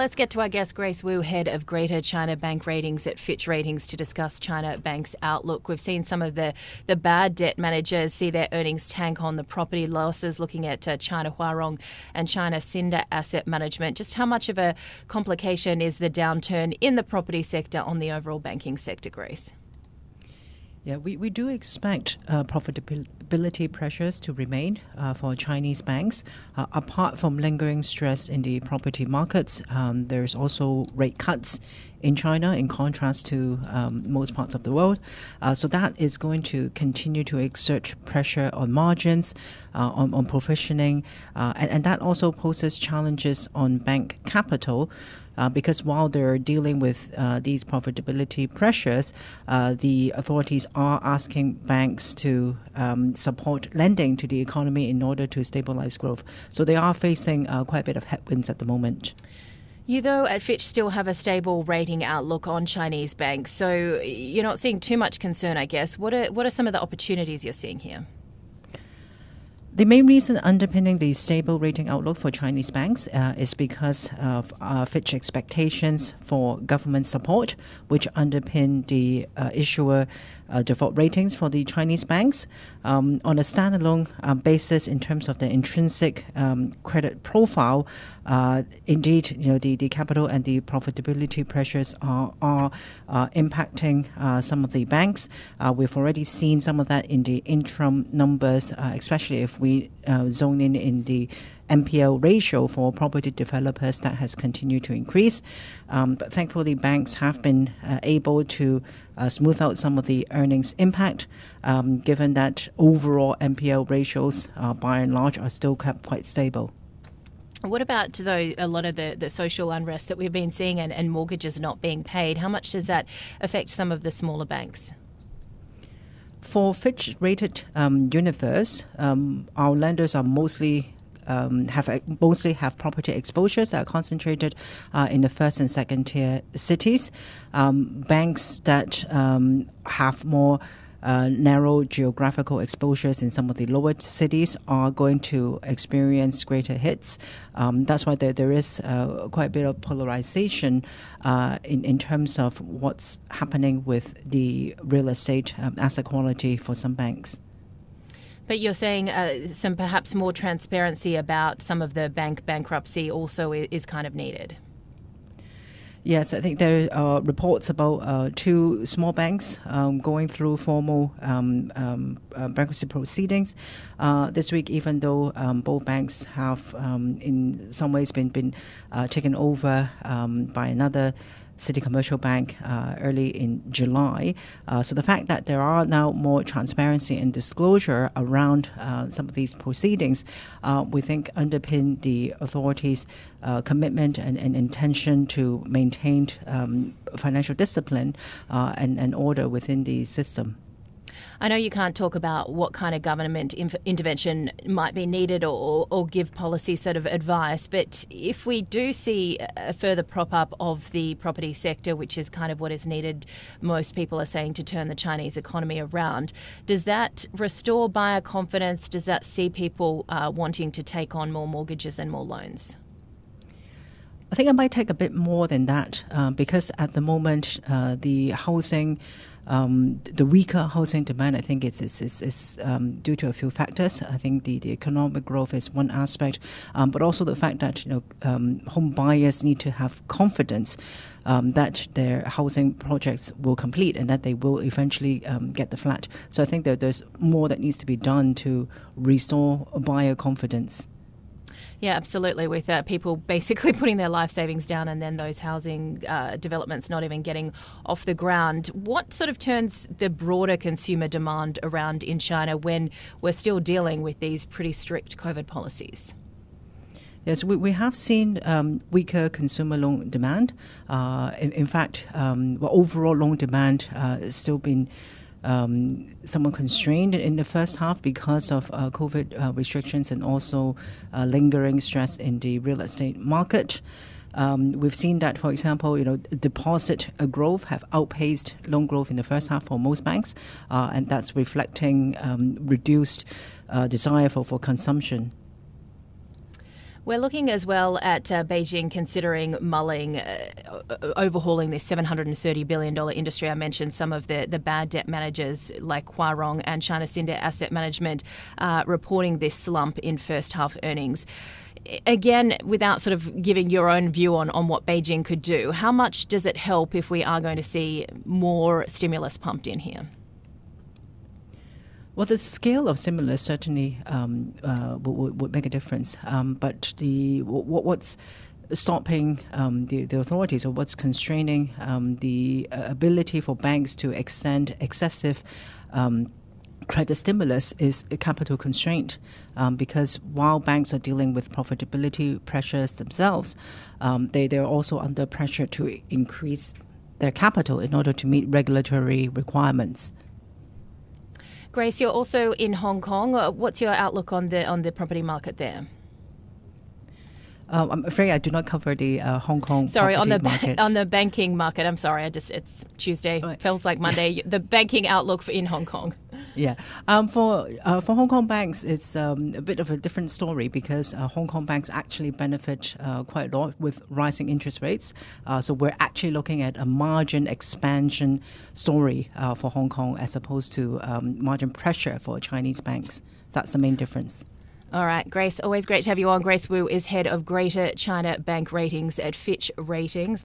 let's get to our guest, Grace Wu, head of Greater China Bank Ratings at Fitch Ratings, to discuss China Bank's outlook. We've seen some of the bad debt managers see their earnings tank on the property losses, looking at China Huarong and China Cinda Asset Management. Just how much of a complication is the downturn in the property sector on the overall banking sector, Grace? Yeah, we do expect profitability pressures to remain for Chinese banks. Apart from lingering stress in the property markets, there's also rate cuts in China in contrast to most parts of the world. So that is going to continue to exert pressure on margins, on provisioning, and that also poses challenges on bank capital. Because while they're dealing with these profitability pressures, the authorities are asking banks to support lending to the economy in order to stabilize growth. So they are facing quite a bit of headwinds at the moment. You, though, at Fitch still have a stable rating outlook on Chinese banks, so you're not seeing too much concern, I guess. What are some of the opportunities you're seeing here? The main reason underpinning the stable rating outlook for Chinese banks is because of Fitch expectations for government support, which underpin the issuer default ratings for the Chinese banks. On a standalone basis, in terms of the intrinsic credit profile, indeed, the capital and the profitability pressures are impacting some of the banks. We've already seen some of that in the interim numbers, especially if we zone in the NPL ratio for property developers that has continued to increase. But thankfully, banks have been able to smooth out some of the earnings impact, given that overall NPL ratios, by and large, are still kept quite stable. What about, though, a lot of the social unrest that we've been seeing and mortgages not being paid? How much does that affect some of the smaller banks? For Fitch-rated universe, our lenders are mostly have property exposures that are concentrated in the first and second tier cities. Banks that have more narrow geographical exposures in some of the lower cities are going to experience greater hits. That's why there is quite a bit of polarization in terms of what's happening with the real estate asset quality for some banks. But you're saying some perhaps more transparency about some of the bank bankruptcy also is kind of needed. Yes, I think there are reports about two small banks going through formal bankruptcy proceedings this week, even though both banks have in some ways been taken over by another City Commercial Bank early in July. So the fact that there are now more transparency and disclosure around some of these proceedings, we think underpin the authorities' commitment and intention to maintain financial discipline and order within the system. I know you can't talk about what kind of government intervention might be needed or give policy sort of advice, but if we do see a further prop up of the property sector, which is kind of what is needed, most people are saying, to turn the Chinese economy around, does that restore buyer confidence? Does that see people wanting to take on more mortgages and more loans? I think it might take a bit more than that because at the moment the housing the weaker housing demand, I think it's due to a few factors. I think the economic growth is one aspect, but also the fact that home buyers need to have confidence that their housing projects will complete and that they will eventually get the flat. So I think that there's more that needs to be done to restore buyer confidence. Yeah, absolutely, with people basically putting their life savings down and then those housing developments not even getting off the ground. What sort of turns the broader consumer demand around in China when we're still dealing with these pretty strict COVID policies? Yes, we have seen weaker consumer loan demand. In fact, overall loan demand has still been somewhat constrained in the first half because of COVID restrictions and also lingering stress in the real estate market. We've seen that, for example, deposit growth have outpaced loan growth in the first half for most banks, and that's reflecting reduced desire for consumption. We're looking as well at Beijing considering mulling, overhauling this $730 billion industry. I mentioned some of the bad debt managers like Huarong and China Cinda Asset Management reporting this slump in first half earnings. Again, without sort of giving your own view on what Beijing could do, how much does it help if we are going to see more stimulus pumped in here? Well, the scale of stimulus certainly would make a difference. But what's stopping the authorities, or what's constraining the ability for banks to extend excessive credit stimulus is a capital constraint, because while banks are dealing with profitability pressures themselves, they're also under pressure to increase their capital in order to meet regulatory requirements. Grace, you're also in Hong Kong. What's your outlook on the property market there? I'm afraid I do not cover the Hong Kong property market. On the banking market. I'm sorry. It's Tuesday. Right. Feels like Monday. The banking outlook in Hong Kong. Yeah. For Hong Kong banks, it's a bit of a different story, because Hong Kong banks actually benefit quite a lot with rising interest rates. So we're actually looking at a margin expansion story for Hong Kong, as opposed to margin pressure for Chinese banks. That's the main difference. All right, Grace, always great to have you on. Grace Wu is head of Greater China Bank Ratings at Fitch Ratings.